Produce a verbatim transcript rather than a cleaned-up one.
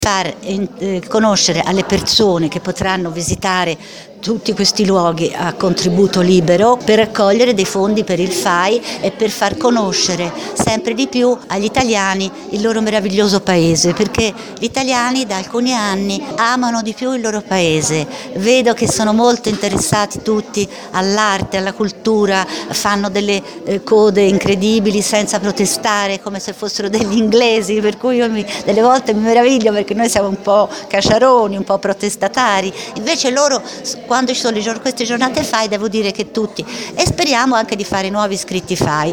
far eh, conoscere alle persone che potranno visitare tutti questi luoghi a contributo libero per raccogliere dei fondi per il F A I e per far conoscere sempre di più agli italiani il loro meraviglioso paese, perché gli italiani da alcuni anni amano di più il loro paese. Vedo che sono molto interessati tutti all'arte, alla cultura, fanno delle eh, code incredibili senza protestare, come se fossero degli inglesi, per cui io mi, delle volte mi meraviglio perché noi siamo un po' caciaroni, un po' protestatari, invece loro quando ci sono queste giornate F A I devo dire che tutti, e speriamo anche di fare nuovi iscritti F A I.